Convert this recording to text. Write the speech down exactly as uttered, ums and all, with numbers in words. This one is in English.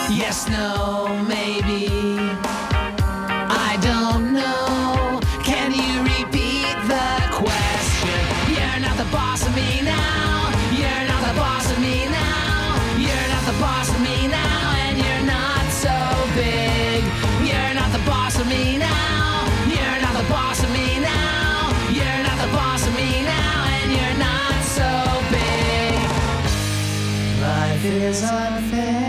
Yes, no, maybe. I don't know. Can you repeat the question? You're not the boss of me now. You're not the boss of me now. You're not the boss of me now. And you're not so big. You're not the boss of me now. You're not the boss of me now. You're not the boss of me now. And you're not so big. Life is unfair.